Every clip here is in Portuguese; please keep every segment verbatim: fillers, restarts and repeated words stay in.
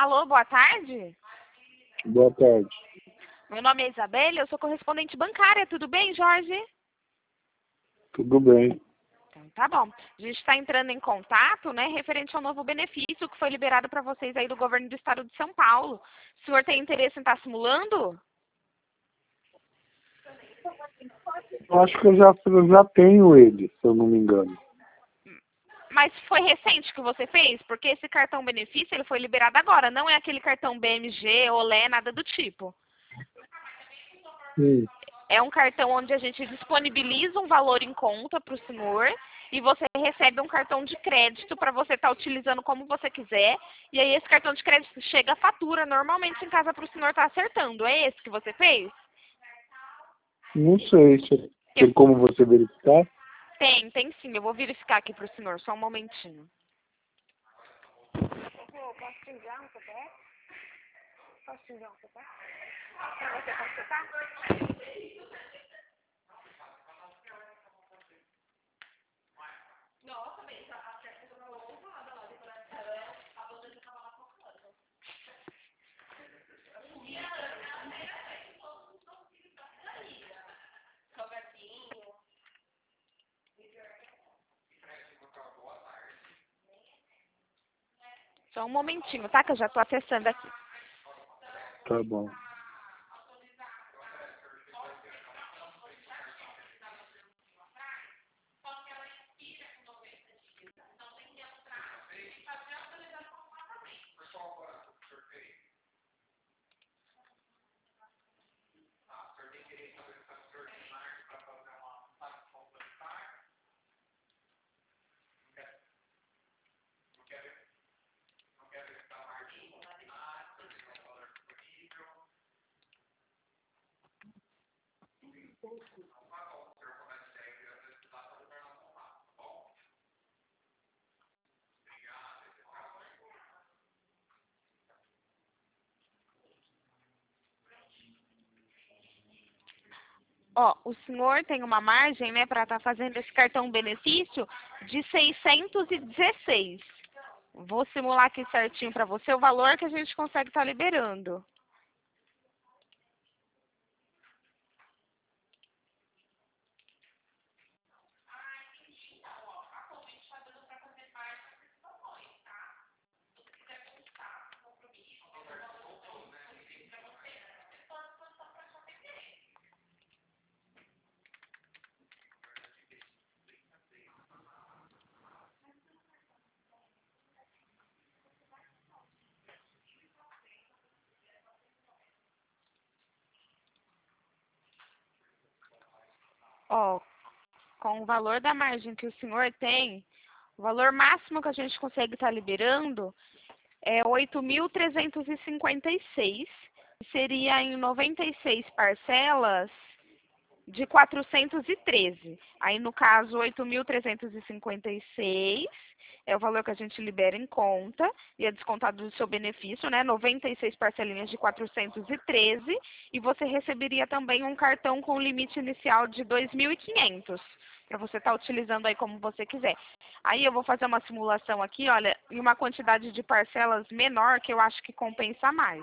Alô, boa tarde. Boa tarde. Meu nome é Isabela, eu sou correspondente bancária. Tudo bem, Jorge? Tudo bem. Então, tá bom. A gente está entrando em contato, né, referente ao novo benefício que foi liberado para vocês aí do governo do estado de São Paulo. O senhor tem interesse em estar simulando? Eu acho que eu já, eu já tenho ele, se eu não me engano. Mas foi recente que você fez? Porque esse cartão benefício ele foi liberado agora, não é aquele cartão B M G, Olé, nada do tipo. Sim. É um cartão onde a gente disponibiliza um valor em conta para o senhor e você recebe um cartão de crédito para você estar utilizando como você quiser. E aí esse cartão de crédito chega a fatura normalmente em casa para o senhor estar acertando. É esse que você fez? Não sei se tem como você verificar. Tem, tem sim. Eu vou verificar aqui para o senhor, só um momentinho. Posso te enviar um C P F? Posso te enviar um C P F? Para você consultar? Só um momentinho, tá? Que eu já estou acessando aqui. Tá bom. Ó, o senhor tem uma margem, né, para estar fazendo esse cartão benefício de seiscentos e dezesseis. Vou simular aqui certinho para você o valor que a gente consegue estar liberando. Ó, com o valor da margem que o senhor tem, o valor máximo que a gente consegue estar liberando é oito mil trezentos e cinquenta e seis. Seria em noventa e seis parcelas de quatrocentos e treze. Aí, no caso, oito mil trezentos e cinquenta e seis é o valor que a gente libera em conta e é descontado do seu benefício, né? noventa e seis parcelinhas de quatrocentos e treze e você receberia também um cartão com limite inicial de dois mil e quinhentos para você estar utilizando aí como você quiser. Aí eu vou fazer uma simulação aqui, olha, em uma quantidade de parcelas menor que eu acho que compensa mais.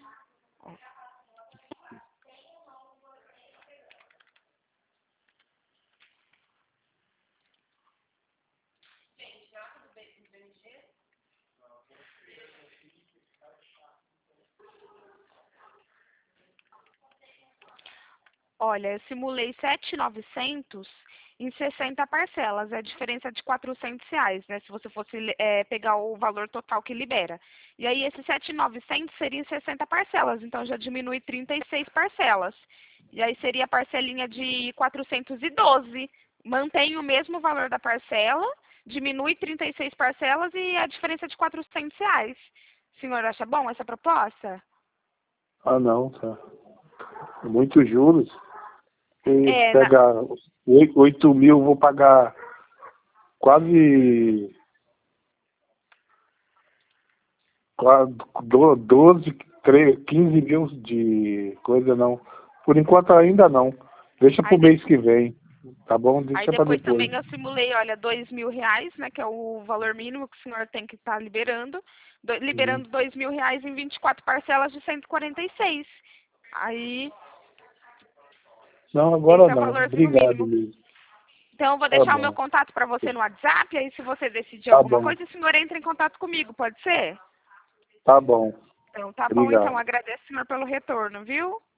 Olha, eu simulei sete mil e novecentos em sessenta parcelas, é a diferença de quatrocentos reais, né? Se você fosse é, pegar o valor total que libera. E aí, esses sete mil e novecentos seria em sessenta parcelas, então já diminui trinta e seis parcelas. E aí seria a parcelinha de quatrocentos e doze. Mantém o mesmo valor da parcela, diminui trinta e seis parcelas e a diferença de quatrocentos reais. O senhor acha bom essa proposta? Ah, não, tá. Muitos juros. E É, na... pega oito mil, vou pagar quase, quase doze, treze, quinze mil de coisa, não. Por enquanto ainda não. Deixa pro Aí, de- mês que vem. Tá bom? Aí Deixa pra depois depois. também eu simulei, olha, dois mil reais, né, que é o valor mínimo que o senhor tem que estar liberando, do, liberando dois mil reais em vinte e quatro parcelas de cento e quarenta e seis. Aí, Não, agora esse é o não. valorzinho Obrigado, mínimo. Luiz. Então, eu vou Tá deixar o meu bom. contato para você no WhatsApp, aí se você decidir Tá alguma bom. coisa, o senhor entra em contato comigo, pode ser? Tá bom. Então, tá bom, então, Obrigado. agradeço, senhor, pelo retorno, viu?